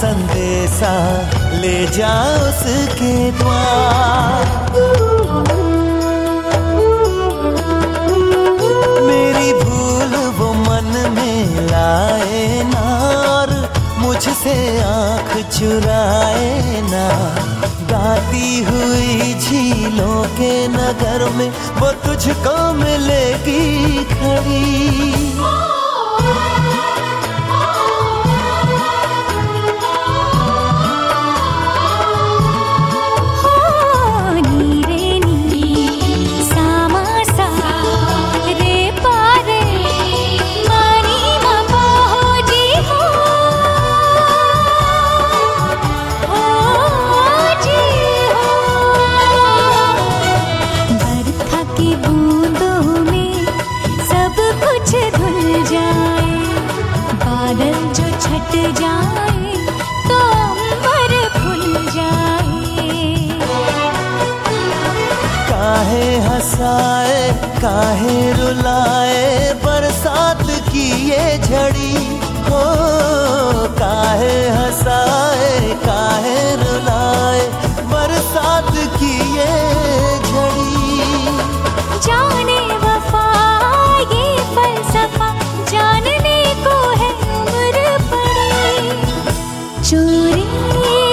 संदेशा ले जा उसके द्वार। मेरी भूल वो मन में लाए ना, और मुझसे आँख चुराए ना। गाती हुई झीलों के नगर में वो तुझको मिलेगी खड़ी। हंसाए काहे रुलाए बरसात की ये झड़ी हो। काहे हंसाए काहे रुलाए बरसात की ये झड़ी। जाने वफा ये फलसफा जानने को है उम्र पड़ी। चोरी